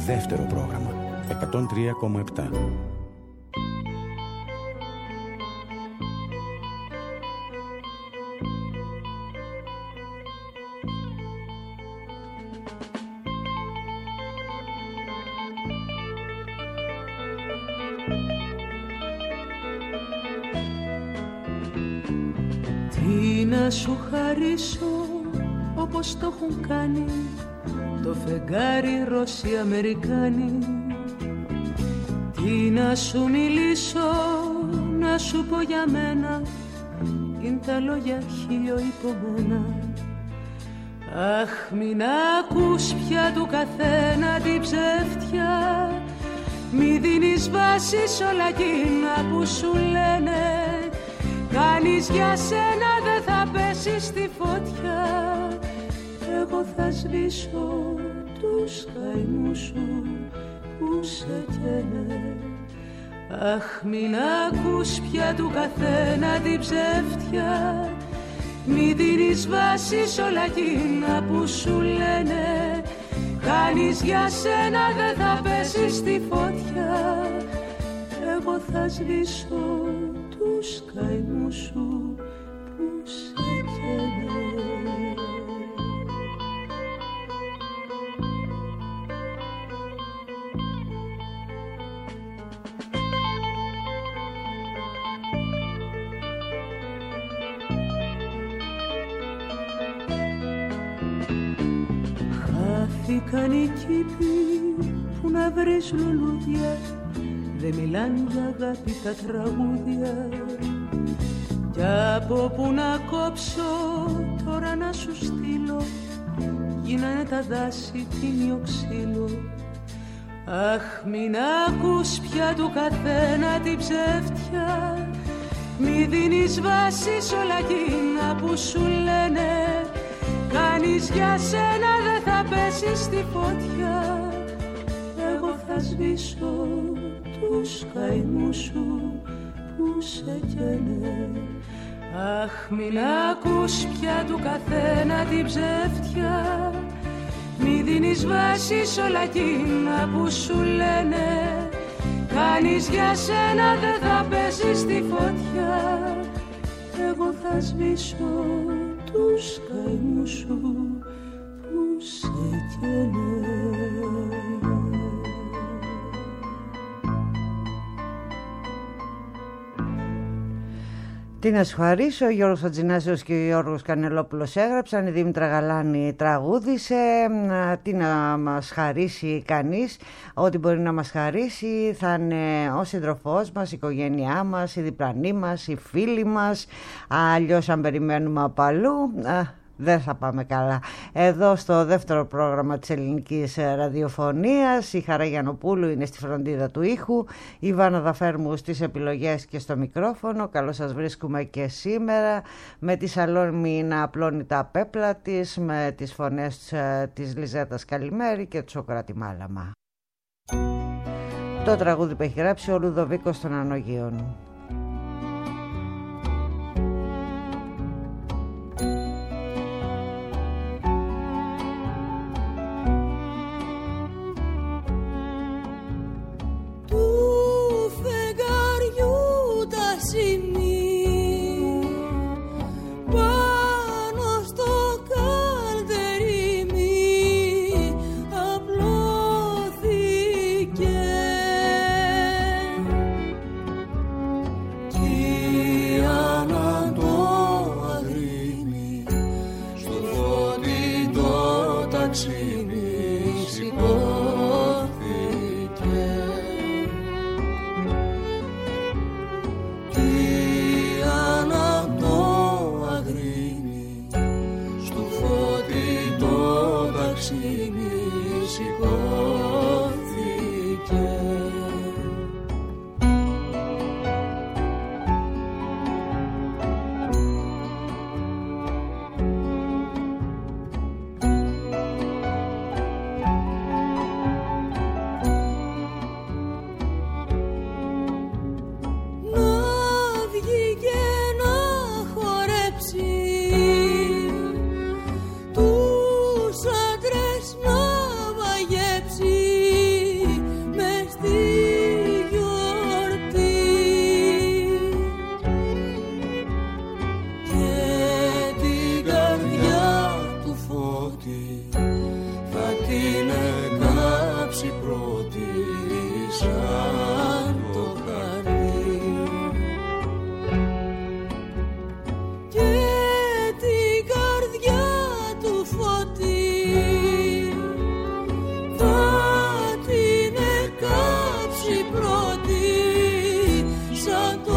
Δεύτερο πρόγραμμα 103,7. Τι να σου χαρίσω όπως το έχουν κάνει το φεγγάρι Ρώσοι Αμερικάνοι. Τι να σου μιλήσω, να σου πω για μένα, είναι τα λόγια χίλιο υπομένα. Αχ, μην ακούς πια του καθένα την ψεύτια, μη δίνεις βάση σ' όλα εκείνα που σου λένε. Κάνεις για σένα, δεν θα πέσεις στη φωτιά. Εγώ θα σβήσω τους καημούς σου που σε καίνε. Αχ, μην ακούς πια του καθένα την ψεύτια, μη δίνεις βάση σ' όλα εκείνα που σου λένε. Κάνεις για σένα, δεν θα πέσεις στη φωτιά. Εγώ θα σβήσω τους καημούς σου που σε καίνε. Χάθηκαν οι κήποι που να βρεις λουλούδια, δεν μιλάνε για αγάπη τα τραγούδια. Κι από που να κόψω τώρα να σου στείλω, γίνανε τα δάση τίμιο ξύλο. Αχ, μην ακούς πια του καθένα την ψεύτια, μη δίνεις βάση σ' όλα εκείνα που σου λένε. Κάνεις για σένα, δεν θα πέσεις στη φωτιά. Εγώ θα σβήσω τους καημούς σου που σε καίνε. Αχ, μην ακούς πια του καθένα την ψεύτια, μη δίνεις βάση σ' όλα εκείνα που σου λένε. Κάνεις για σένα, δεν θα πέσεις στη φωτιά. Εγώ θα σβήσω τους καημούς σου που σε καίνε. Τι να σου χαρίσω, ο Γιώργος Χατζηνάσιος και ο Γιώργος Κανελόπουλος έγραψαν, η Δήμητρα Γαλάνη τραγούδισε. Τι να μας χαρίσει κανείς, ό,τι μπορεί να μας χαρίσει θα είναι ο σύντροφός μας, η οικογένειά μας, η διπλανή μας, οι φίλοι μας. Αλλιώς αν περιμένουμε από αλλού δεν θα πάμε καλά. Εδώ στο δεύτερο πρόγραμμα της ελληνικής ραδιοφωνίας, η Χαρά Γιαννοπούλου είναι στη φροντίδα του ήχου, η Βάνα Δαφέρμου στις επιλογές και στο μικρόφωνο. Καλώς σας βρίσκουμε και σήμερα με τη Σαλόμη να απλώνει τα πέπλα της, με τις φωνές της Λιζέτας Καλημέρη και του Σοκράτη Μάλαμα. Το τραγούδι που έχει γράψει ο Λουδοβίκος των Ανογείων. Τους άντρες φώτη θα την κάψει πρώτη σαν το χαρτί και την καρδιά του φώτη θα την κάψει πρώτη σαν το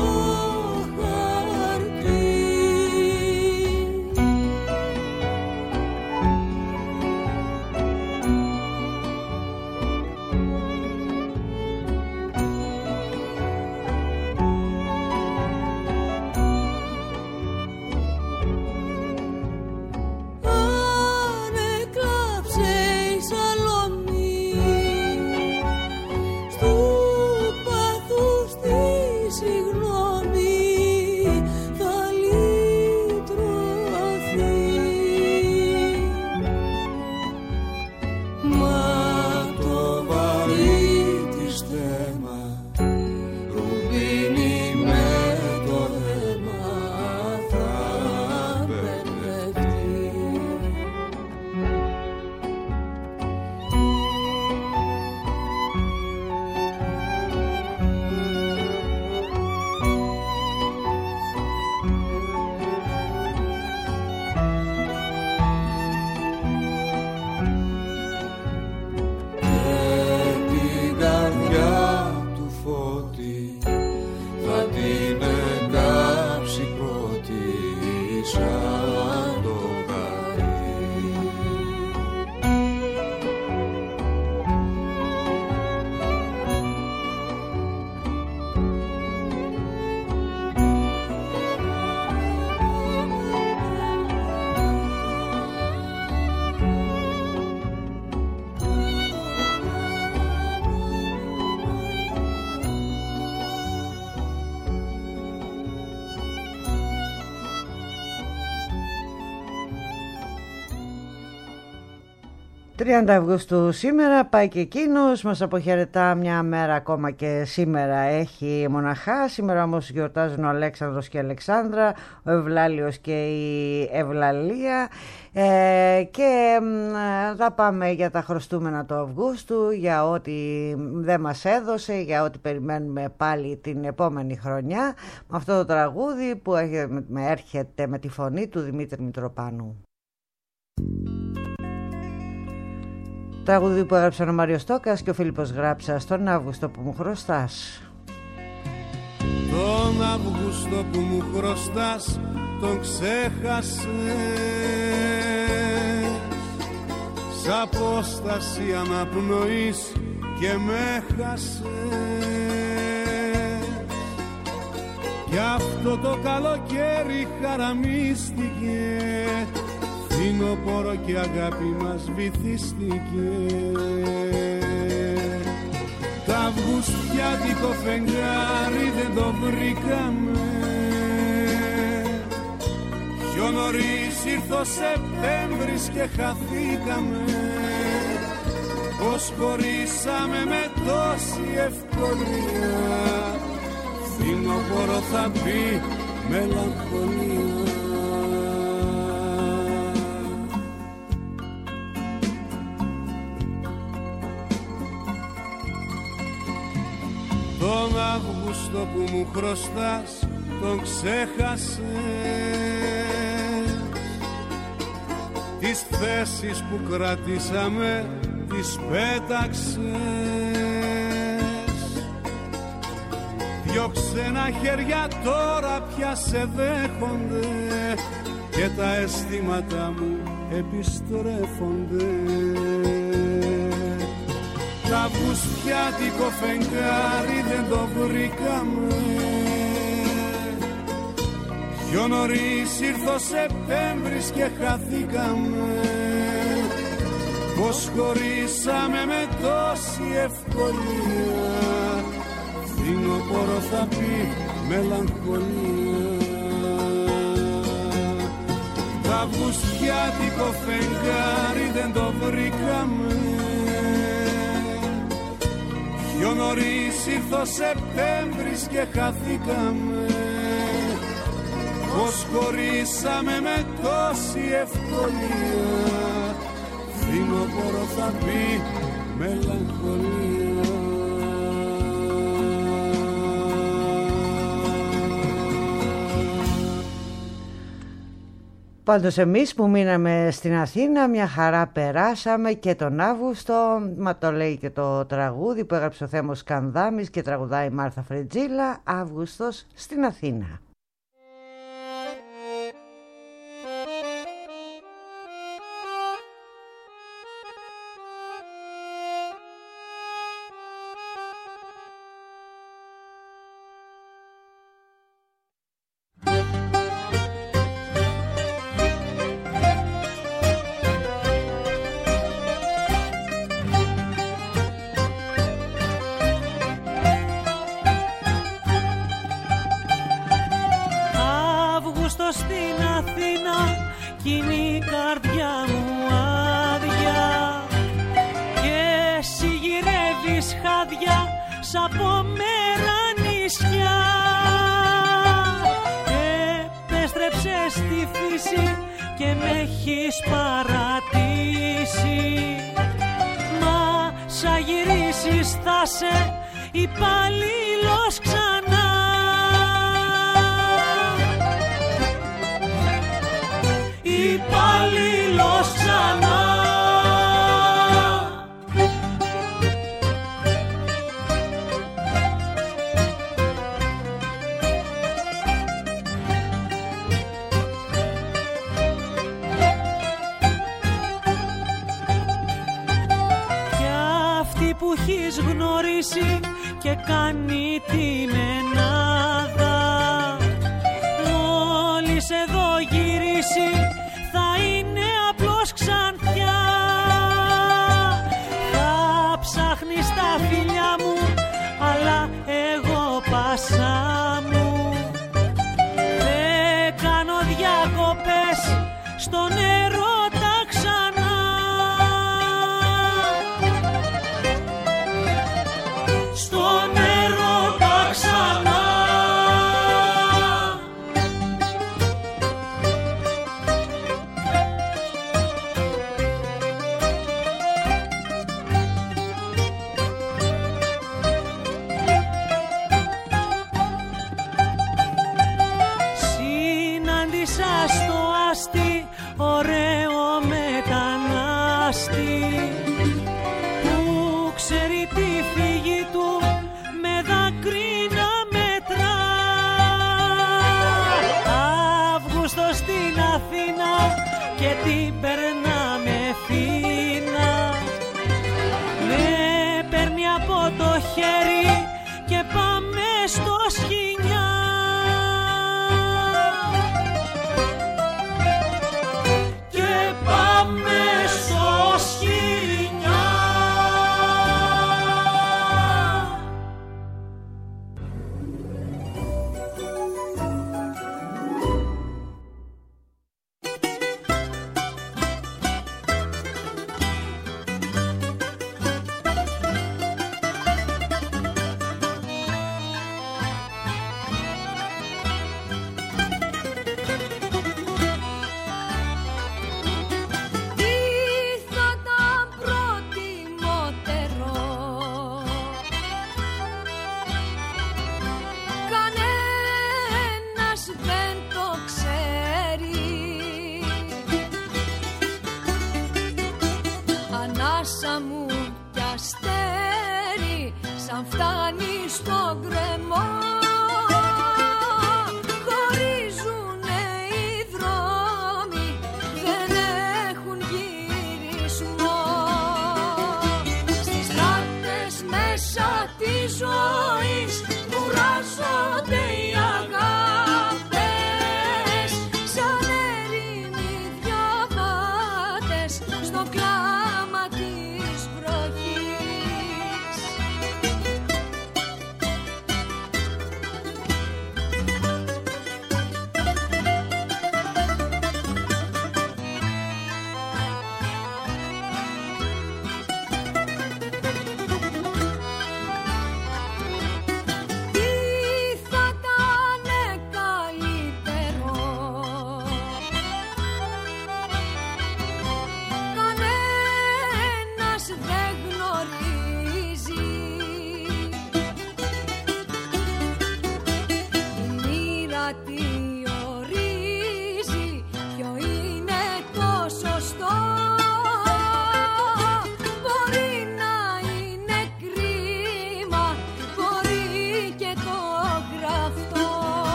Αυγούστου σήμερα πάει και εκείνος, μας αποχαιρετά μια μέρα ακόμα και σήμερα έχει μοναχά. Σήμερα όμως γιορτάζουν ο Αλέξανδρος και η Αλεξάνδρα, ο Ευλάλιος και η Ευλαλία και θα πάμε για τα χρωστούμενα του Αυγούστου, για ό,τι δεν μας έδωσε, για ό,τι περιμένουμε πάλι την επόμενη χρονιά, με αυτό το τραγούδι που έρχεται με τη φωνή του Δημήτρη Μητροπάνου. Τραγούδι που έγραψαν ο Μάριος Τόκας και ο Φίλιππος Γράψας, τον Αύγουστο που μου χρωστάς. Τον Αύγουστο που μου χρωστάς τον ξέχασες, σ' απόσταση αναπνοής και με χάσες. Κι αυτό το καλοκαίρι χαραμίστηκε, φθινόπωρο και αγάπη μας βυθίστηκε. Τ' αυγουστιάτικο φεγγάρι δεν το βρήκαμε, πιο νωρίς ήρθε ο Σεπτέμβρης και χαθήκαμε. Πως χωρίσαμε με τόση ευκολία, φθινόπωρο θα μπει μελαγχολία. Τον Αύγουστο που μου χρωστάς τον ξέχασες, τις θέσεις που κρατήσαμε τις πέταξες. Δυο ξένα χέρια τώρα πια σε δέχονται και τα αισθήματα μου επιστρέφονται. Τ' αυγουστιάτικο φεγγάρι δεν το βρήκαμε, πιο νωρίς ήρθε ο Σεπτέμβρης και χαθήκαμε. Πως χωρίσαμε με τόση ευκολία, φθινόπωρο θα πει μελαγχολία. Τ' αυγουστιάτικο φεγγάρι δεν το βρήκαμε, πιο νωρίς ήρθε ο Σεπτέμβρης και χαθήκαμε. Πως χωρίσαμε με τόση ευκολία, αγάπη μελαγχολία. Πάντως εμείς που μείναμε στην Αθήνα μια χαρά περάσαμε και τον Αύγουστο, μα το λέει και το τραγούδι που έγραψε ο Θέμος Κανδάμης και τραγουδάει η Μάρθα Φρετζίλα, Αύγουστος στην Αθήνα. Και κάνει την ενάδα. Μόλις εδώ γυρίσει θα είναι απλώς ξανθιά. Θα ψάχνει στα φιλιά μου, αλλά εγώ πάσα μου. Δεν κάνω διακοπές στον έρωτα ξανά. Στον έρωτα ξανά. Συνάντησα στο άστι ωραίο μετανάστη που ξέρει τη φύγη του με δάκρυ να μετρά. Αύγουστο στην Αθήνα και την περνάμε φίνα. Με παίρνει από το χέρι και πάμε στο Σχοινιά. Και πάμε στο Σχοινιά.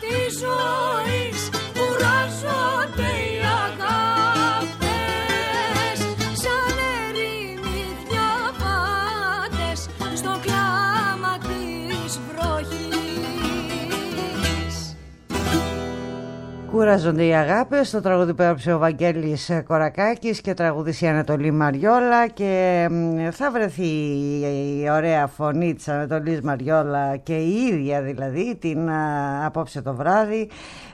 της ζωής κουράζονται οι αγάπες, σαν ερήμοι διαβάτες στο κλάμα της βροχής. Κουράζονται οι αγάπες, το τραγούδι που έγραψε ο Βαγγέλης Κορακάκης και τραγούδισε η Ανατολή Μαριόλα, και θα βρεθεί η ωραία φωνή της Ανατολής Μαριόλα και η ίδια δηλαδή την απόψε το βράδυ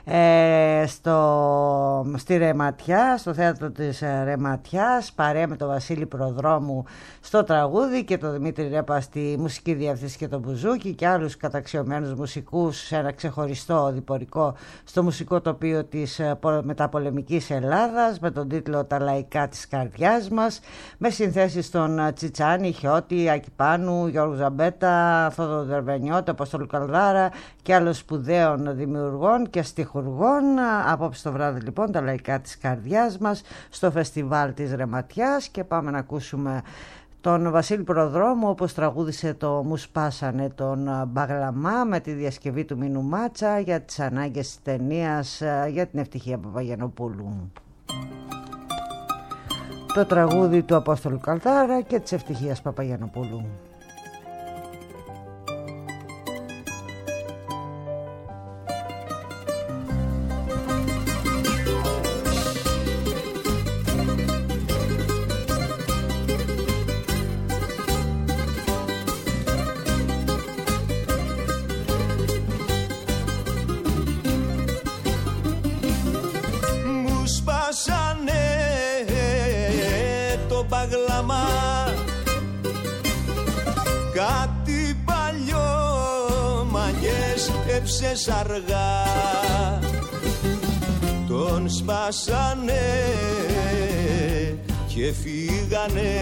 στη Ρεματιά, στο θέατρο της Ρεματιάς, παρέα με τον Βασίλη Προδρόμου στο τραγούδι και τον Δημήτρη Ρέπα στη μουσική διευθύνση και τον Μπουζούκι και άλλους καταξιωμένους μουσικούς σε ένα ξεχωριστό διπορικό στο μουσικό τοπίο της μεταπολεμικής Ελλάδας με τον τίτλο «Τα λαϊκά της καρδιάς μας», με συνθέσεις των Τσιτσάνη, Χιώτη, Άκη Πάνου, Γιώργου Ζαμπέτα, Θόδωρο Δερβενιώτη, Αποστόλου Καλδάρα και άλλων σπουδαίων δημιουργών και στιχουργών. Απόψε το βράδυ λοιπόν τα λαϊκά της καρδιάς μας στο φεστιβάλ της Ρεματιάς, και πάμε να ακούσουμε τον Βασίλη Προδρόμου όπως τραγούδισε το «Μου σπάσανε» τον Μπαγλαμά με τη διασκευή του Μίνου Μάτσα για τις ανάγκες της ταινίας για την Ευτυχία Παπαγιαννοπούλου. Το τραγούδι του Απόστολου Καλδάρα και της Ευτυχίας Παπαγιαννοπούλου. Κάτι παλιό μανιές έψες αργά, τον σπάσανε και φύγανε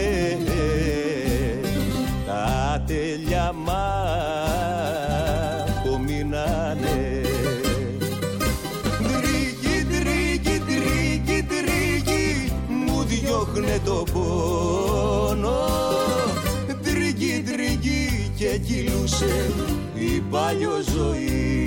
τα τέλεια απομείνανε. Τρίγι, τρίγι, τρίγι, τρίγι μου διώχνε το πόνο, τρίγι, τρίγι και κυλούσε η παλιό ζωή.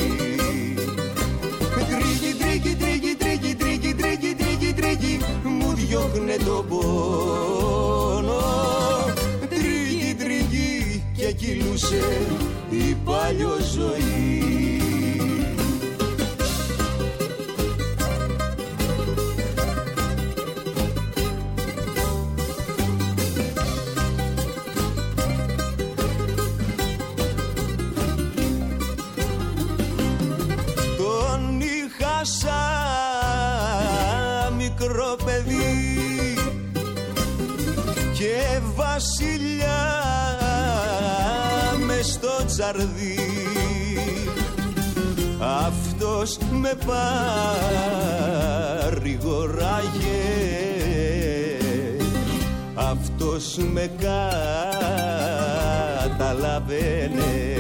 Τρίγι, τρίγι, τρίγι, τρίγι, τρίγι, τρίγι, τρίγι, τρίγι μου διώχνε το πόνο, τρίγι, τρίγι και κυλούσε η παλιό ζωή. Μικρό παιδί και βασιλιά μες στο τζαρδί, αυτός με παρηγοράγε, αυτός με καταλαβαίνε.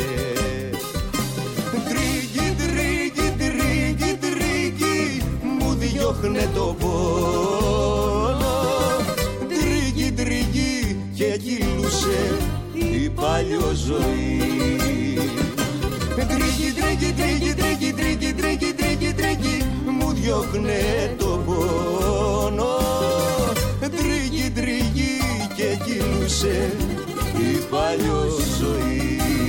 Τρίγι, τρίγι, τρίγι, τρίγι μου διώχνε το πόνο, τρίγι, τρίγι και κυλούσε η παλιό ζωή. Τρίγι, τρίγι, τρίγι, τρίγι, τρίγι, τρίγι, τρίγι, τρίγι μου διώχνε το πόνο, τρίγι, τρίγι και κυλούσε η παλιό ζωή.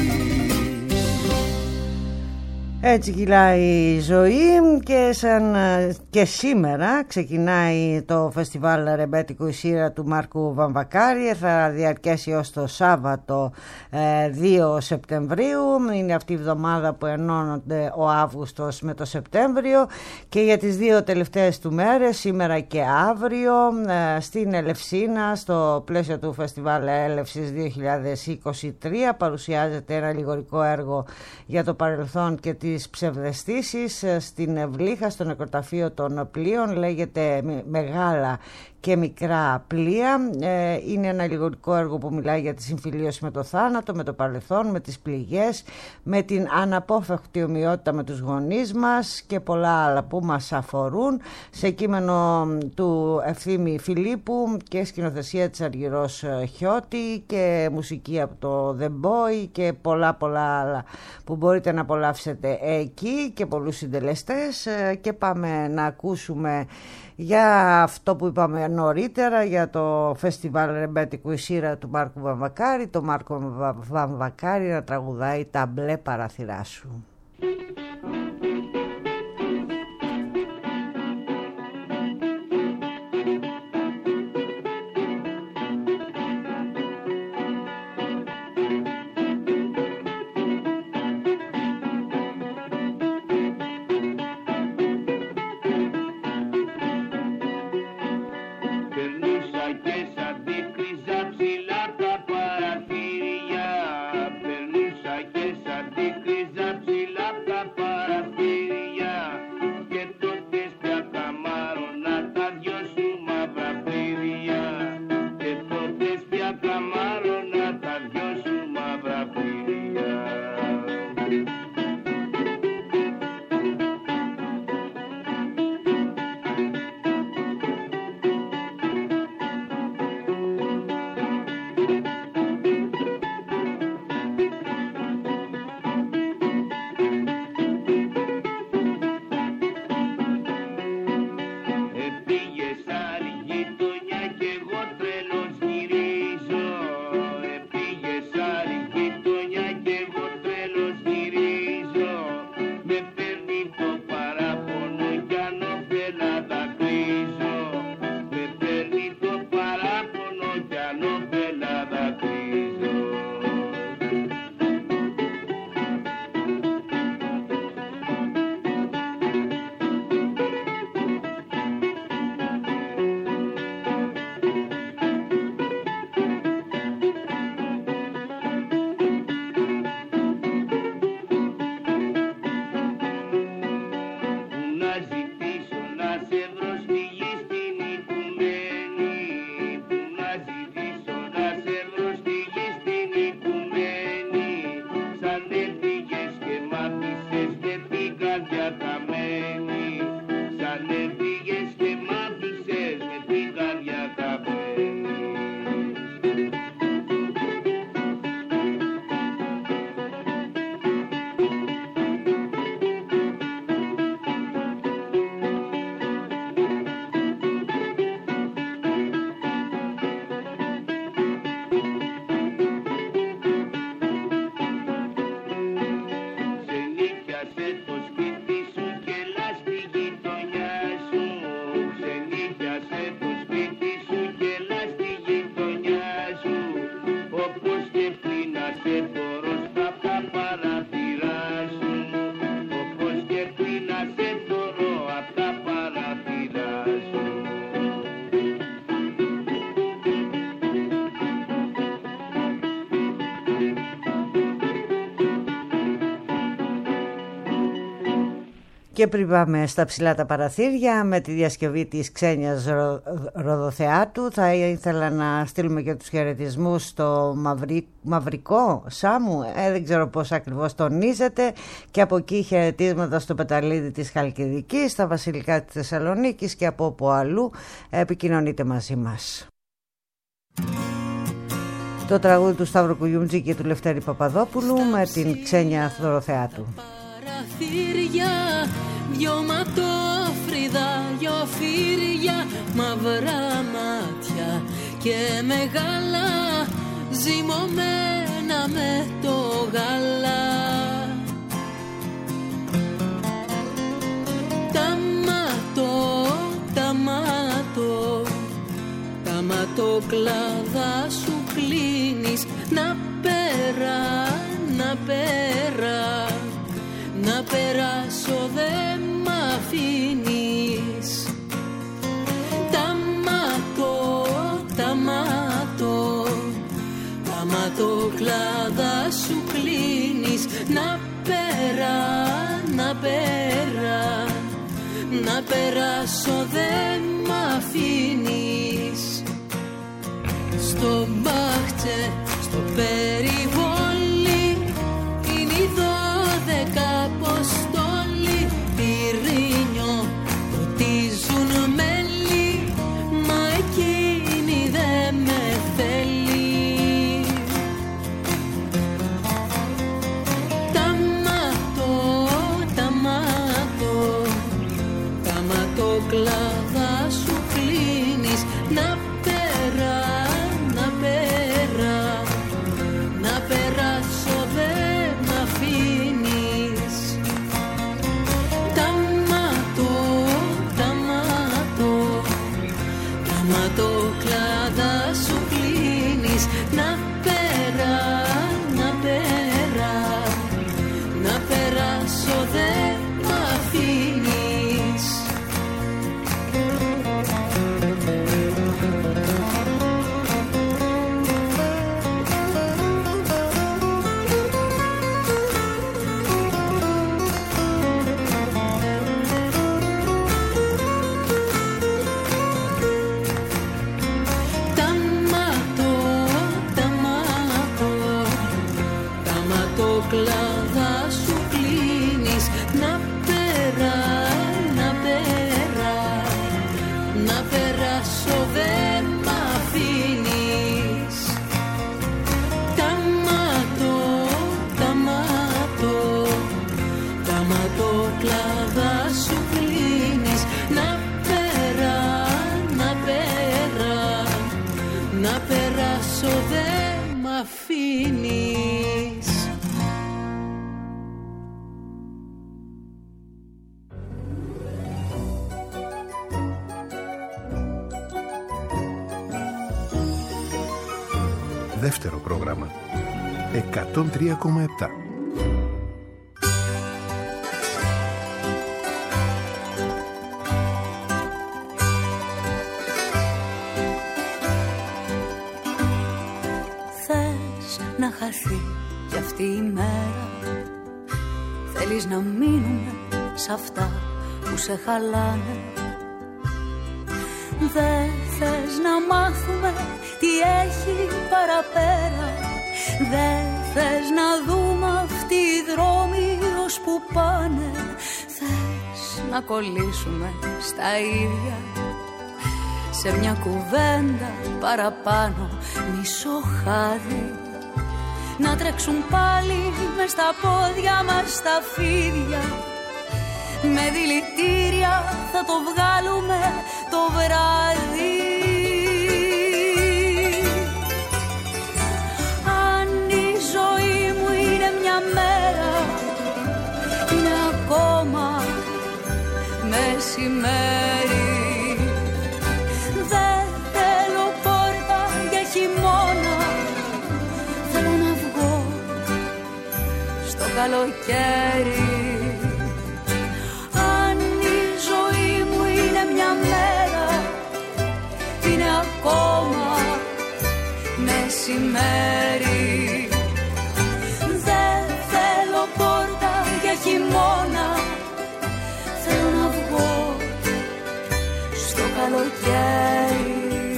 Έτσι κυλάει η ζωή και σήμερα ξεκινάει το φεστιβάλ Ρεμπέτικο η Σύρα του Μάρκου Βαμβακάρη. Θα διαρκέσει ως το Σάββατο 2 Σεπτεμβρίου. Είναι αυτή η εβδομάδα που ενώνονται ο Αύγουστος με το Σεπτέμβριο, και για τις δύο τελευταίες του μέρες, σήμερα και αύριο, στην Ελευσίνα, στο πλαίσιο του Φεστιβάλ Έλευσης 2023, παρουσιάζεται ένα λιγορικό έργο για το παρελθόν και τις ψευδαισθήσεις στην Ευλήχα, στο νεκροταφείο των πλοίων. Λέγεται Μεγάλα και μικρά πλοία. Είναι ένα αλληγορικό έργο που μιλάει για τη συμφιλίωση με το θάνατο, με το παρελθόν, με τις πληγές, με την αναπόφευκτη ομοιότητα με τους γονείς μας και πολλά άλλα που μας αφορούν, σε κείμενο του Ευθύμη Φιλίππου και σκηνοθεσία της Αργυρός Χιώτη και μουσική από το The Boy και πολλά άλλα που μπορείτε να απολαύσετε εκεί και πολλούς συντελεστές. Και πάμε να ακούσουμε για αυτό που είπαμε νωρίτερα, για το φεστιβάλ ρεμπέτικου Ισήρα του Μάρκου Βαμβακάρη, το Μάρκο Βαμβακάρη να τραγουδάει «Τα μπλε παραθυρά σου». Και πριν πάμε στα ψηλά τα παραθύρια με τη διασκευή της Ξένιας Ροδοθεάτου, θα ήθελα να στείλουμε και τους χαιρετισμούς στο Μαυρικό Σάμου, δεν ξέρω πώς ακριβώς τονίζεται, και από εκεί χαιρετίσματα στο Πεταλίδι της Χαλκιδικής, στα Βασιλικά της Θεσσαλονίκης και από όπου αλλού επικοινωνείτε μαζί μας. Το τραγούδι του Σταύρου Κουγιούμτζη και του Λευτέρη Παπαδόπουλου με την Ξένια Ροδοθεάτου. Δυο ματόφρυδα, δυο φύρια, μαυρά μάτια και μεγάλα, ζυμωμένα με το γάλα. Τα ματοκλάδα σου κλείνεις, να περάσω δε μ' αφήνεις. Τα ματοκλάδα σου κλείνεις, να περάσω δε μ' αφήνεις. στο μπάχτσε, στο περιβόλι, είναι οι 12 αποστόλοι. Πυρήνιο ποτίζουν μέλι, μα εκείνη δε με θέλει. Τα κλάδα σου κλείνεις, να πέρα, να πέρα, να περάσω δε μ' αφήνεις. Τα κλάδα σου κλείνεις, να πέρα, να πέρα, να περάσω δε μ' αφήνεις. Κλάδα σου κλείνεις, να πέρα, να πέρα, να περάσω δε μ' αφήνεις. Τα κλάδα σου κλείνεις, να πέρα, να πέρα, να περάσω δε μ' αφήνεις. Δεύτερο πρόγραμμα 103,7. Θες να χαθεί κι αυτή η μέρα, θέλεις να μείνουμε σ' αυτά που σε χαλάνε. Δεν θες να μάθουμε τι έχει παραπέρα, δεν θες να δούμε αυτοί οι δρόμοι ως που πάνε. Θες να κολλήσουμε στα ίδια, σε μια κουβέντα παραπάνω, μισό χάδι. Να τρέξουν πάλι μες στα πόδια μας τα φίδια, με δηλητήρια θα το βγάλουμε το βράδυ. Αν η ζωή μου είναι μια μέρα, είναι ακόμα μεσημέρι. Δεν θέλω πόρτα για χειμώνα, θέλω να βγω στο καλοκαίρι. Είναι ακόμα μεσημέρι. Δεν θέλω πόρτα για χειμώνα, θέλω να βγω στο καλοκαίρι.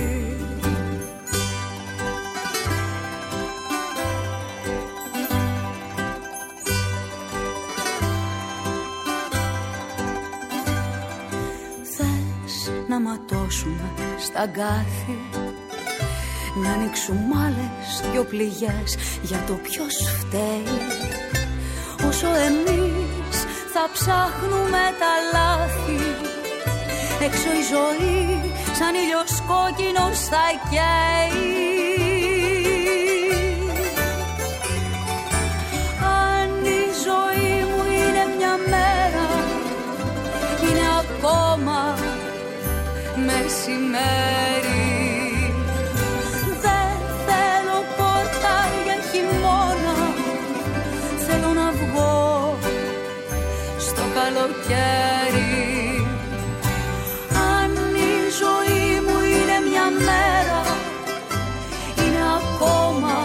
Θες να ματώσουμε στα αγκάθι, να ανοίξουμε άλλες δυο πληγές για το ποιος φταίει, όσο εμείς θα ψάχνουμε τα λάθη. Έξω η ζωή σαν ήλιος κόκκινος θα καίει. Αν η ζωή μου είναι μια μέρα, είναι ακόμα μεσημέρι. Δεν θέλω πόρτα για χειμώνα, θέλω να βγω στο καλοκαίρι. Αν η ζωή μου είναι μια μέρα, είναι ακόμα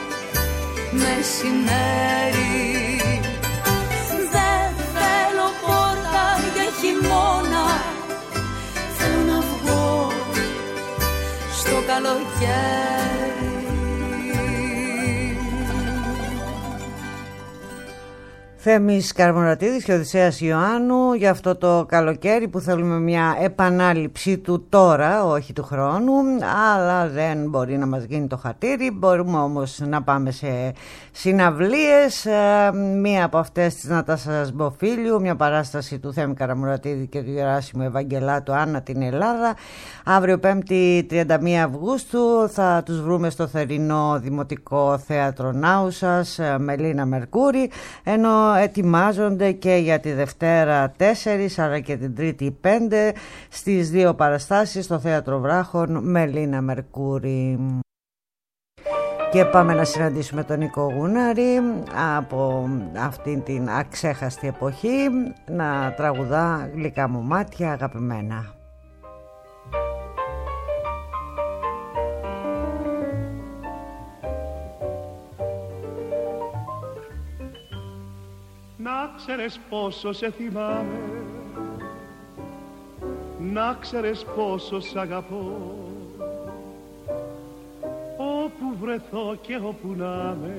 μεσημέρι. Δεν θέλω πόρτα για χειμώνα, θέλω να βγω στο καλοκαίρι. Θέμης Καρμορατίδης και Οδυσσέας Ιωάννου για αυτό το καλοκαίρι που θέλουμε μια επανάληψη του τώρα, όχι του χρόνου, αλλά δεν μπορεί να μας γίνει το χατήρι. Μπορούμε όμως να πάμε σε συναυλίες, μία από αυτές της Νατάσας Σμποφίλιου, μια παράσταση του Θέμη Καρμορατίδη και του Γεράσιμου Ευαγγελάτου, Άννα την Ελλάδα. Αύριο 5η 31 Αυγούστου θα τους βρούμε στο θερινό Δημοτικό Θέατρο Νάουσας, Μελίνα Μερκούρη, ενώ ετοιμάζονται και για τη Δευτέρα 4 αλλά και την Τρίτη 5 στις δύο παραστάσεις στο Θέατρο Βράχων, Μελίνα Μερκούρη. Και πάμε να συναντήσουμε τον Νίκο Γούναρη από αυτήν την αξέχαστη εποχή να τραγουδά «Γλυκά μου μάτια αγαπημένα». Να ξέρεις πόσο σε θυμάμαι, να ξέρεις πόσο σ' αγαπώ, όπου βρεθώ και όπου να με,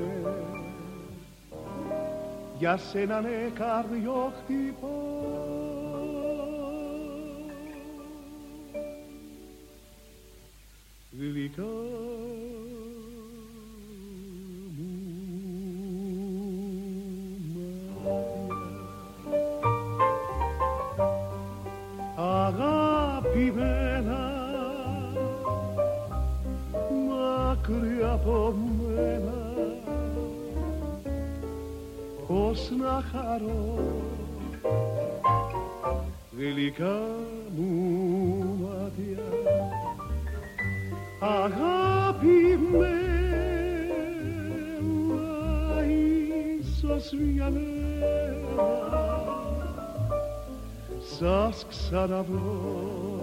για σένα ναι καρδιό χτυπώ. Γλυκά αγαπημένα, μακριά από μένα, πώς να χαρώ, γλυκά μου μάτια, αγαπημένα, ίσως μια μέρα σας ξαναβρω.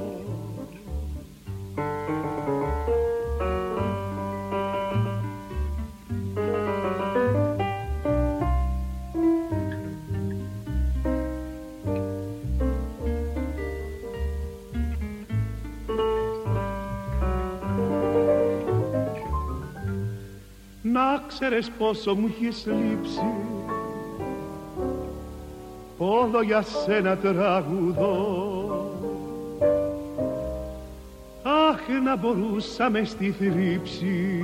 Να ξέρεις πόσο μου έχεις λείψει, πόδο για σένα τραγουδώ. Αχ, να μπορούσαμε στη θλίψη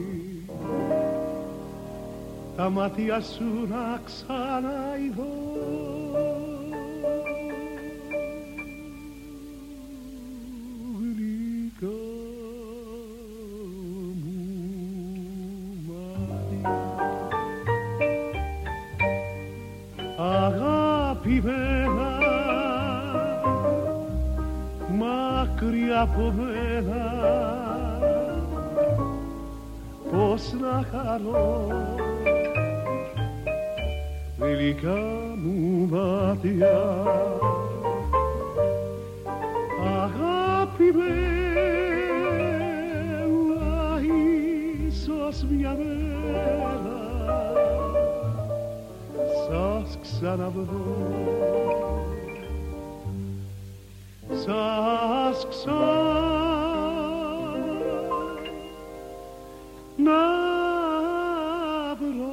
τα μάτια σου να ξαναειδώ. Αγαπημένα, μακριά από μένα, πώς να χαρώ, γλυκά μου μάτια, αγαπημένα, ίσως μια μέρα σας ξαναβρω, σας ξαναβρω.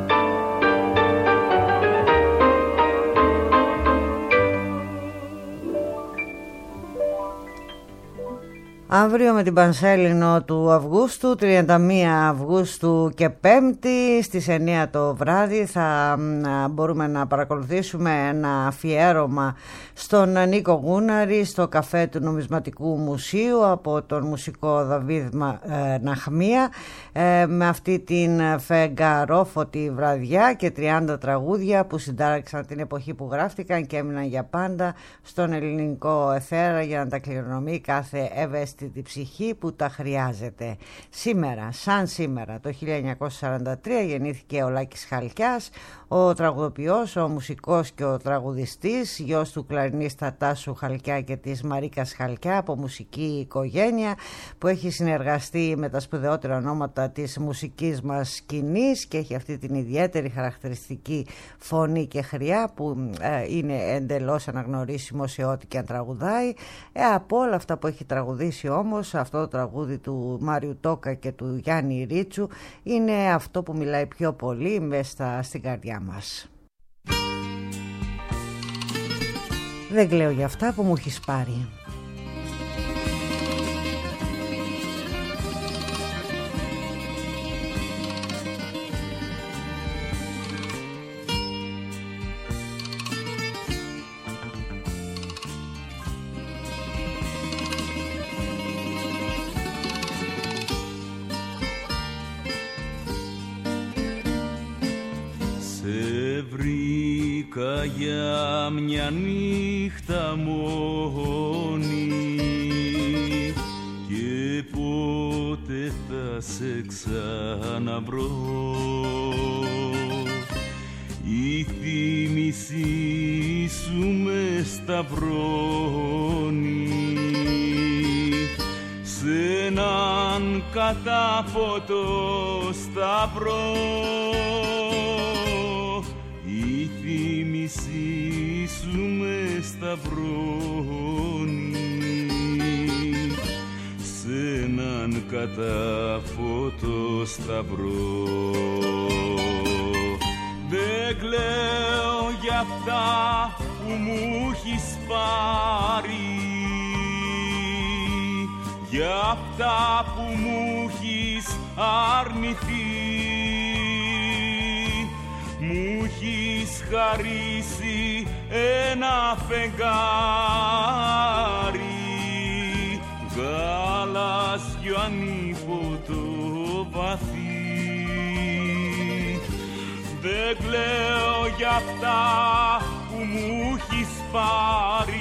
Αύριο με την Πανσέλινο του Αυγούστου, 31 Αυγούστου και 5η στις 9 το βράδυ θα μπορούμε να παρακολουθήσουμε ένα αφιέρωμα στον Νίκο Γούναρη στο καφέ του Νομισματικού Μουσείου από τον μουσικό Δαβίδ Ναχμία, με αυτή την φεγγαρόφωτη βραδιά και 30 τραγούδια που συντάραξαν την εποχή που γράφτηκαν και έμειναν για πάντα στον ελληνικό αιθέρα για να τα κληρονομεί κάθε ευαίσθητη τη ψυχή που τα χρειάζεται. Σήμερα, σαν σήμερα, το 1943 γεννήθηκε ο Λάκης Χαλκιάς, ο τραγουδοποιός, ο μουσικός και ο τραγουδιστής, γιος του κλαρινίστα Τάσου Χαλκιά και της Μαρίκας Χαλκιά, από μουσική οικογένεια που έχει συνεργαστεί με τα σπουδαιότερα ονόματα της μουσικής μας σκηνής και έχει αυτή την ιδιαίτερη χαρακτηριστική φωνή και χρειά που είναι εντελώς αναγνωρίσιμο σε ό,τι και αν τραγουδάει. Από όλα αυτά που έχει τραγουδήσει όμως, αυτό το τραγούδι του Μάριου Τόκα και του Γιάννη Ρίτσου είναι αυτό που μιλάει πιο πολύ μέσα στην καρδιά μας. Δεν κλαίω για αυτά που μου έχεις πάρει. Για μια νύχτα μόνη και πότε θα σε ξαναβρω, η θύμησή σου με σταυρώνει σ' έναν κατάφωτο σταυρό. Η θύμησή σου με σταυρώνει σ' έναν κατάφωτο σταυρό. Δεν κλαίω για αυτά που μου έχεις πάρει, για αυτά που μου έχεις αρνηθεί. Μου έχεις χαρίσει ένα φεγγάρι γαλάζιο ανίποτο βαθύ. Δεν κλαίω για αυτά που μου έχεις πάρει,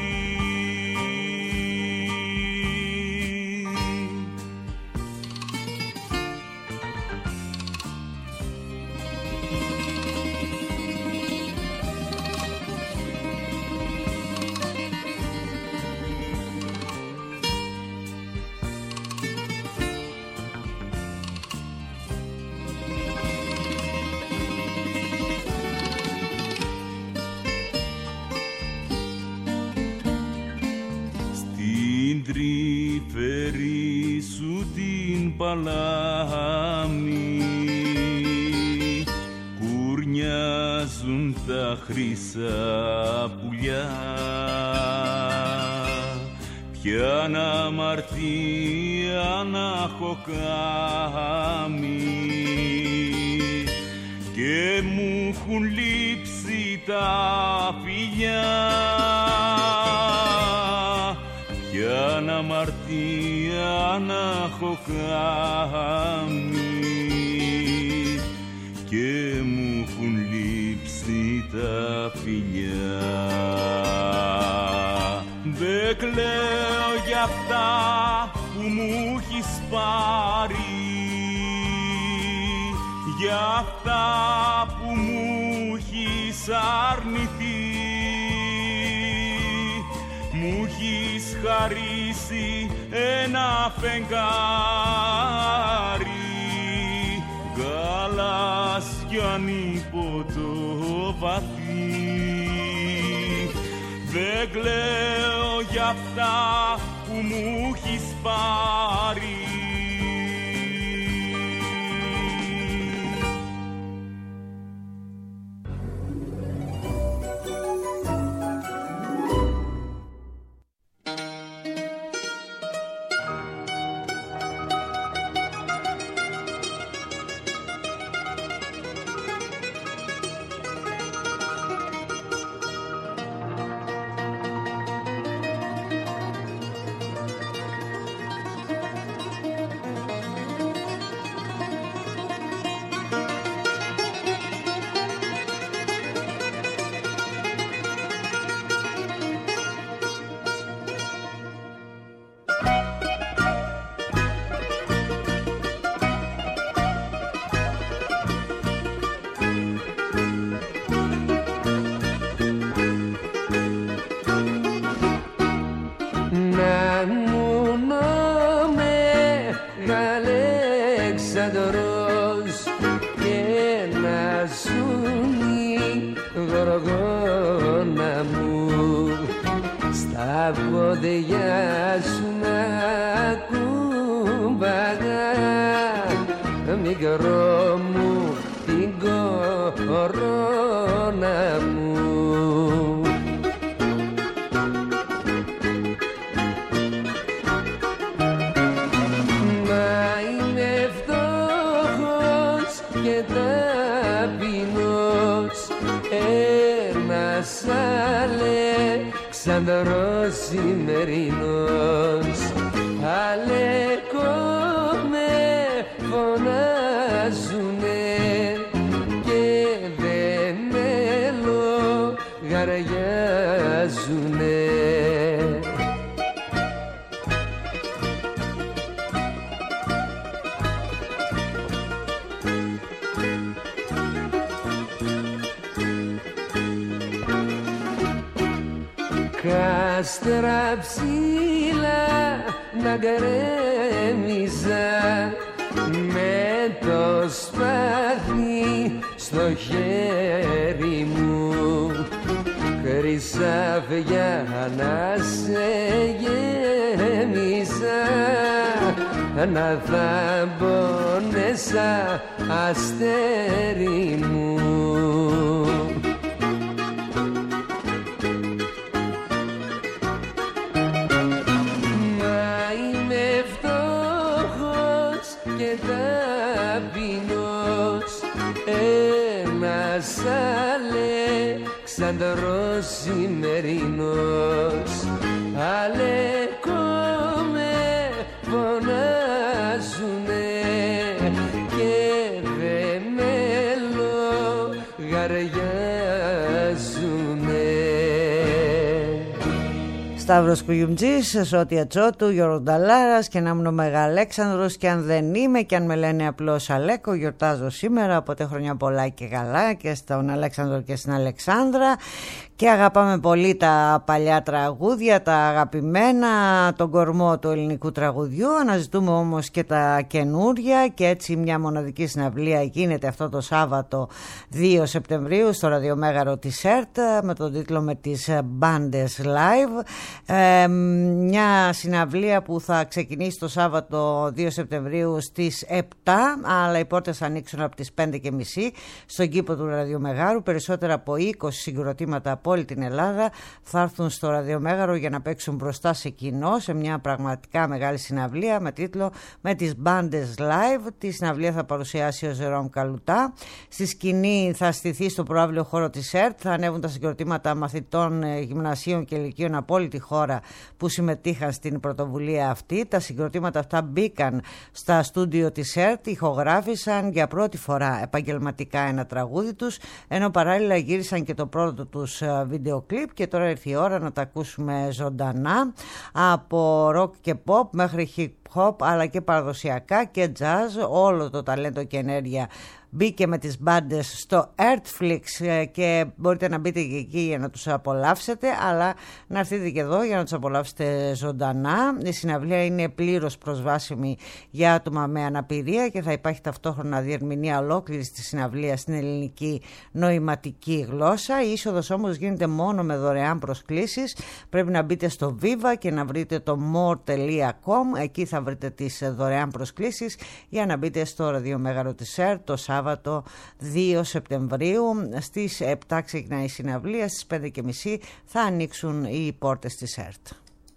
τρυφερή σου την παλάμη κουρνιάζουν τα χρυσά πουλιά. Ποιαν αμαρτία να έχω κάνει και μου έχουν λείψει τα φιλιά. Ποιαν αμαρτία να έχω κάνει και μου έχουν λείψει τα φιλιά. Δεν κλαίω για αυτά που μου έχεις πάρει, για αυτά που μου έχεις αρνηθεί. Μου έχεις χαρίσει ένα φεγγάρι γαλάζιο ανίποτο βαθύ. Δεν κλαίω για αυτά που μου έχεις πάρει. πόδια σου να κουμπαγά, μικρό μου την κορώνα μου. Αλέξανδρος σημερινός, Αλέκο με φωνάζουνε και δεν με λογαριάζουνε. Κάστρα ψηλά να γκρέμιζα με το σπαθί στο χέρι μου, χρυσάφια να σε γέμιζα, να θαμπώνεσσα αστέρι μου. Αλέξανδρος σημερινός, Αλέκο με φωνάζουνε και δε με λογαριάζουνε. Σταύρος Κουγιουμτζής, Σώτια Τσότου, Γιώργος Νταλάρας και να ήμουν ο Μεγαλέξανδρος, και αν δεν είμαι και αν με λένε απλώς Αλέκο, γιορτάζω σήμερα, οπότε χρόνια πολλά και καλά και στον Αλέξανδρο και στην Αλεξάνδρα. Και αγαπάμε πολύ τα παλιά τραγούδια, τα αγαπημένα, τον κορμό του ελληνικού τραγουδιού. Αναζητούμε όμως και τα καινούρια, και έτσι μια μοναδική συναυλία γίνεται αυτό το Σάββατο 2 Σεπτεμβρίου στο ραδιομέγαρο της ΕΡΤ με τον τίτλο «Με τις μπάντες live». Μια συναυλία που θα ξεκινήσει το Σάββατο 2 Σεπτεμβρίου στις 7, αλλά οι πόρτες θα ανοίξουν από τις 5:30 στον κήπο του ραδιομεγάρου. Περισσότερα από 20 συγκροτήματα από όλη την Ελλάδα θα έρθουν στο ραδιομέγαρο για να παίξουν μπροστά σε κοινό, σε μια πραγματικά μεγάλη συναυλία με τίτλο «Με τις μπάντες live». Τη συναυλία θα παρουσιάσει ο Ζερόμ Καλουτά. Στη σκηνή θα στηθεί στο προαύλιο χώρο της ΕΡΤ, θα ανέβουν τα συγκροτήματα μαθητών γυμνασίων και ηλικίων από όλη τη χώρα που συμμετείχαν στην πρωτοβουλία αυτή. Τα συγκροτήματα αυτά μπήκαν στα στούντιο της ΕΡΤ, ηχογράφησαν για πρώτη φορά επαγγελματικά ένα τραγούδι τους, ενώ παράλληλα γύρισαν και το πρώτο τους βίντεο κλιπ, και τώρα ήρθε η ώρα να τα ακούσουμε ζωντανά, από rock και pop μέχρι hip hop, αλλά και παραδοσιακά και jazz. Όλο το ταλέντο και ενέργεια μπήκε με τις μπάντες στο Artflix και μπορείτε να μπείτε και εκεί για να τους απολαύσετε, αλλά να έρθετε και εδώ για να τους απολαύσετε ζωντανά. Η συναυλία είναι πλήρως προσβάσιμη για άτομα με αναπηρία και θα υπάρχει ταυτόχρονα διερμηνία ολόκληρης της συναυλίας στην ελληνική νοηματική γλώσσα. Η είσοδος όμως γίνεται μόνο με δωρεάν προσκλήσεις. Πρέπει να μπείτε στο Viva και να βρείτε το more.com. Εκεί θα βρείτε τις δωρεάν προσκλήσεις για να μπείτε στο ραδιομέγαρο της ΕΡΤ το Σάββατο 2 Σεπτεμβρίου. Στις 7 ξεκινάει η συναυλία, στις 5:30 θα ανοίξουν οι πόρτες της ΕΡΤ.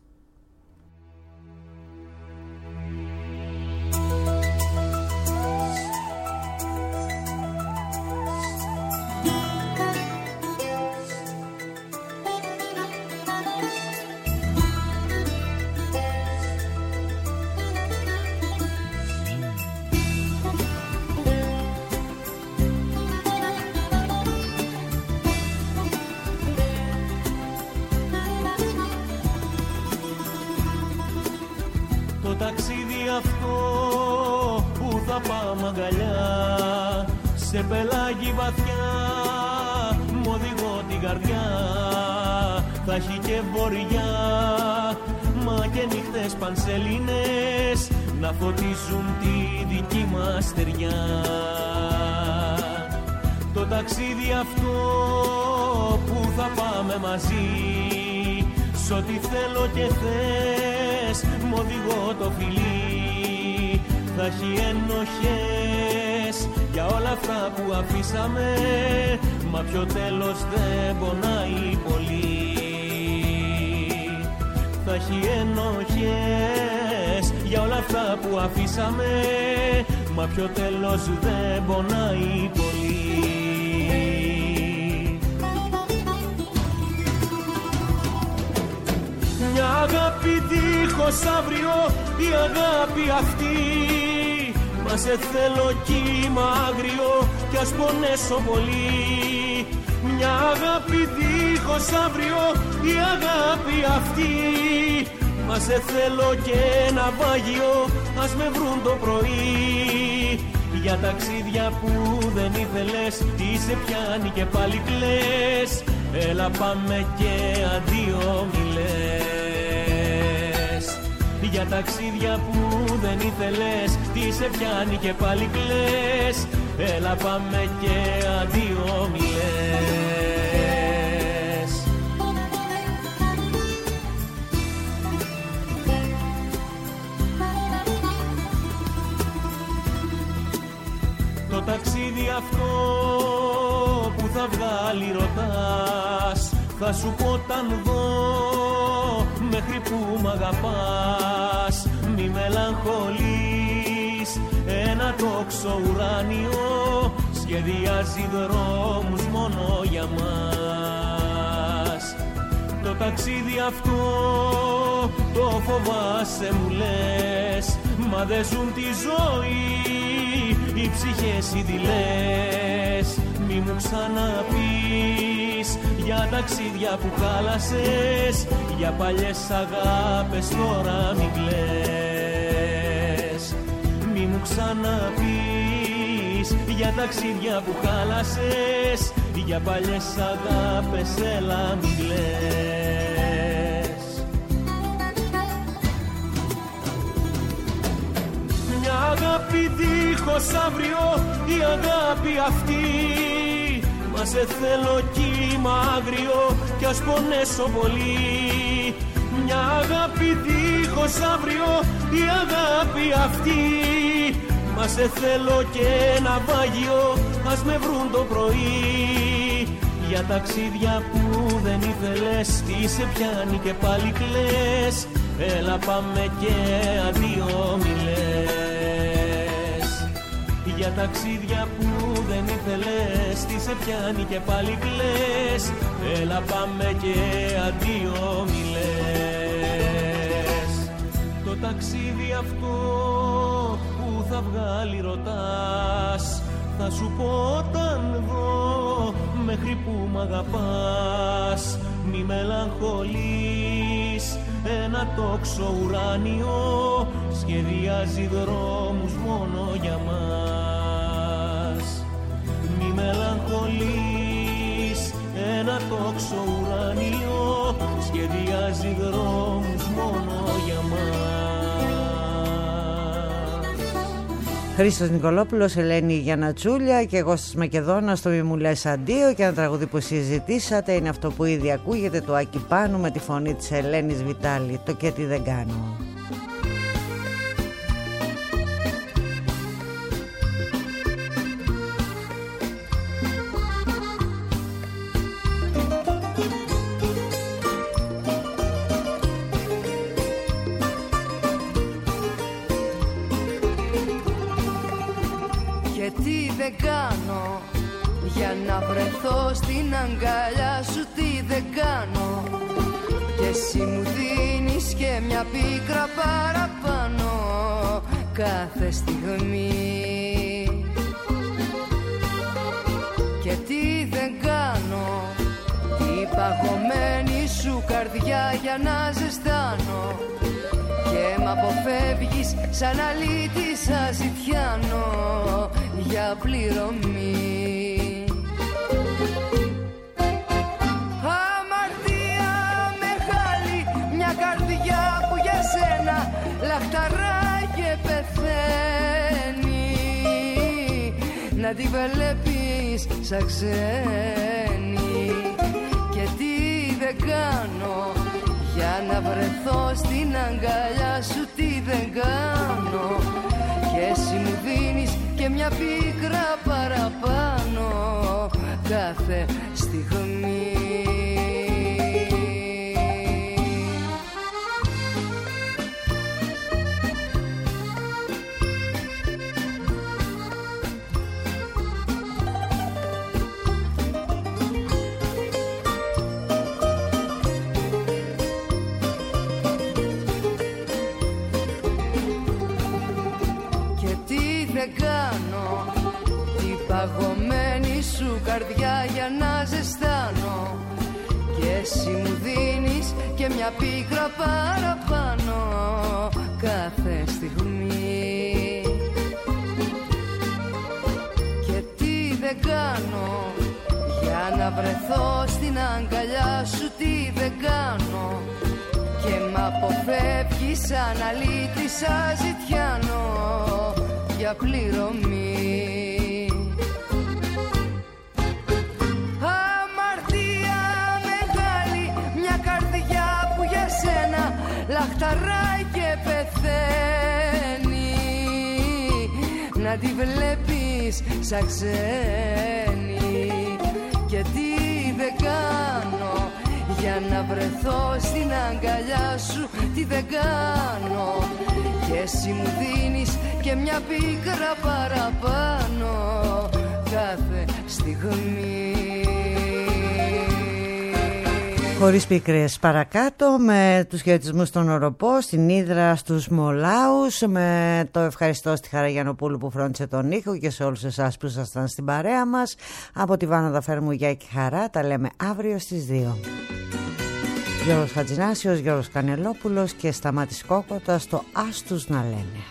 Σε πελάγι βαθιά μ' οδηγώ την καρδιά, θα έχει και βορειά, μα και νύχτες πανσελίνες να φωτίζουν τη δική μας στεριά. Το ταξίδι αυτό που θα πάμε μαζί, σ' ό,τι θέλω και θες μ' οδηγώ το φιλί, θα έχει ενοχές για όλα αυτά που αφήσαμε, μα πιο τέλος δεν πονάει πολύ. Θα έχει ενοχές για όλα αυτά που αφήσαμε, μα πιο τέλος δεν πονάει πολύ. Μια αγάπη δίχως αύριο, η αγάπη αυτή. Μα σε θέλω κύμα άγριο κι ας πονέσω πολύ. Μια αγάπη δίχως αύριο, η αγάπη αυτή. Μα σε θέλω και ένα βάγιο, ας με βρουν το πρωί. Για ταξίδια που δεν ήθελες, τι σε πιάνει και πάλι κλαις. Έλα πάμε και αντίο μη λες. Για ταξίδια που δεν ήθελες, τι σε πιάνει και πάλι κλαις. Έλα πάμε και αντίο μη λες. Το ταξίδι αυτό που θα βγάλει ρωτάς, θα σου πω όταν δω μέχρι που μ' αγαπάς. Μη μελαγχολείς, ένα τόξο ουράνιο σχεδιάζει δρόμους μόνο για μας. Το ταξίδι αυτό το φοβάσαι μου λες, μα δεν ζουν τη ζωή οι ψυχές οι δειλές. Μη μου ξαναπείς για ταξίδια που χάλασες, για παλιές αγάπες τώρα μην κλαις. Μη μου ξαναπείς για ταξίδια που χάλασες, για παλιές αγάπες έλα μην κλαις. Μια αγάπη δίχως αύριο, η αγάπη αυτή. Μα σε θέλω κύμα άγριο κι ας πονέσω πολύ. Μια αγάπη δίχως αύριο, η αγάπη αυτή. Μα σε θέλω και ένα βάγιο, ας με βρουν το πρωί. Για ταξίδια που δεν ήθελες, τι σε πιάνει και πάλι κλαις. Έλα πάμε και αντίο μη λες. Για ταξίδια που δεν ήθελες, τι σε πιάνει και πάλι κλαις. Έλα πάμε και αντίο μη λες. Το ταξίδι αυτό που θα βγάλει ρωτάς, θα σου πω όταν δω μέχρι που μ' αγαπάς. Μη μελαγχολείς, ένα τόξο ουράνιο σχεδιάζει δρόμους μόνο για μας. Μη μελαγχολείς, ένα τόξο ουράνιο σχεδιάζει δρόμους μόνο για μας. Χρήστος Νικολόπουλος, Ελένη Γιαννατσούλια και εγώ στις Μακεδόνα στο Μη μου λες αντίο. Και ένα τραγούδι που συζητήσατε είναι αυτό που ήδη ακούγεται, το Άκη Πάνου με τη φωνή της Ελένης Βιτάλη, το «Και τι δεν κάνω». Κάνω για να βρεθώ στην αγκαλιά σου, τι δεν κάνω. Και εσύ μου δίνεις και μια πίκρα παραπάνω κάθε στιγμή. Και τι δεν κάνω, την παγωμένη σου καρδιά για να ζεστάνω. Και μ' αποφεύγεις σαν αλήτης αζητιάνο για πληρωμή. Αμαρτία μεγάλη, μια καρδιά που για σένα λαχταρά και πεθαίνει. Να τη βλέπεις σαν ξένη. Και τι δεν κάνω για να βρεθώ στην αγκαλιά σου, τι δεν κάνω. Και εσύ μου δίνεις και μια πίκρα παραπάνω κάθε στιγμή. παγωμένη σου καρδιά για να ζεστάνω. Και εσύ μου δίνεις και μια πίκρα παραπάνω κάθε στιγμή. Και τι δεν κάνω για να βρεθώ στην αγκαλιά σου, τι δεν κάνω. Και μ' αποφεύγεις σαν αλήτησα ζητιάνο για πληρωμή. Αμαρτία μεγάλη, μια καρδιά που για σένα λαχταράει και πεθαίνει. Να τη βλέπεις σαν ξένη. Και τι δεν κάνω για να βρεθώ στην αγκαλιά σου, τι δεν κάνω. Και εσύ μου δίνεις και μια πίκρα παραπάνω κάθε στιγμή. Χωρίς πίκρες παρακάτω, με τους χαιρετισμούς στον Οροπό, στην Ύδρα, στους Μολάους, με το ευχαριστώ στη Χαραγιανοπούλου που φρόντισε τον ήχο και σε όλους εσάς που ήσασταν στην παρέα μας. Από τη Βάνο Φέρμου, γεια και χαρά, τα λέμε αύριο στις 2. Γιώργος Χατζηνάσιος, Γιώργος Κανελόπουλος και Σταμάτης Κόκοτας στο «Ας τους να λένε».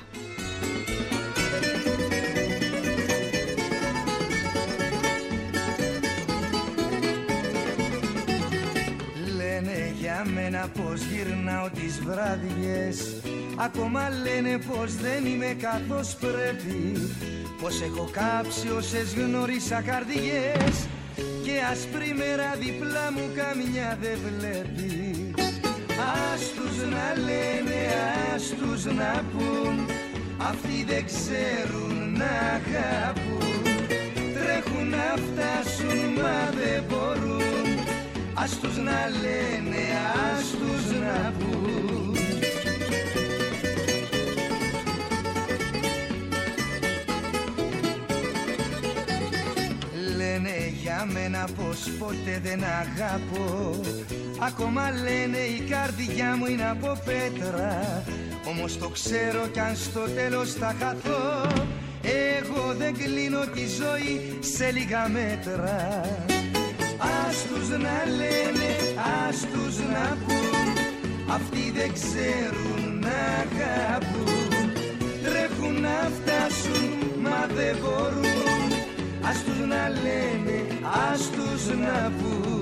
Λένε για μένα πως γυρνάω τις βράδιες, ακόμα λένε πως δεν είμαι καθώς πρέπει, πως έχω κάψει όσες γνώρισα καρδιές και άσπρη μέρα διπλά μου καμιά δεν βλέπει. Ας τους να λένε, ας τους να πουν, αυτοί δεν ξέρουν να αγαπούν. Τρέχουν να φτάσουν μα δεν μπορούν, ας τους να λένε, ας τους να πουν. Λένε για μένα πως ποτέ δεν αγάπω, ακόμα λένε η καρδιά μου είναι από πέτρα, όμως το ξέρω κι αν στο τέλος θα χαθώ, εγώ δεν κλείνω τη ζωή σε λίγα μέτρα. Ας τους να λένε, ας τους να πουν, αυτοί δεν ξέρουν να αγαπούν. Τρέχουν να φτάσουν μα δεν μπορούν, ας τους να λένε, ας τους να πούν.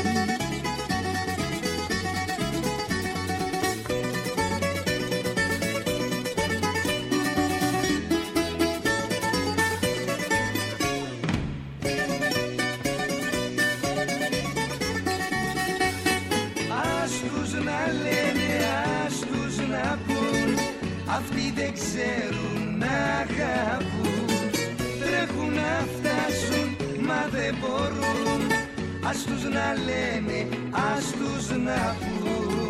Αυτοί δεν ξέρουν να αγαπούν. Τρέχουν να φτάσουν μα δεν μπορούν, ας τους να λένε, ας τους να πούν.